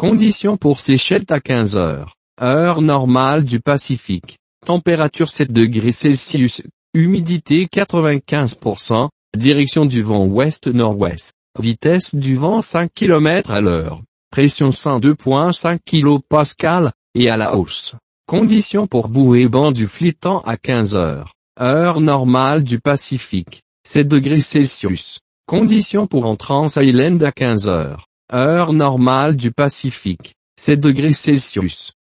Conditions pour Seychelles à 15 heures. Heure normale du Pacifique. Température 7 degrés Celsius. Humidité 95%. Direction du vent ouest-nord-ouest. Vitesse du vent 5 km à l'heure. Pression 102,5 kPa, et à la hausse. Conditions pour bouée banc du Flittant à 15 heures. Heure normale du Pacifique. 7 degrés Celsius. Conditions pour Entrance Island à 15 heures. Heure normale du Pacifique. 7 degrés Celsius.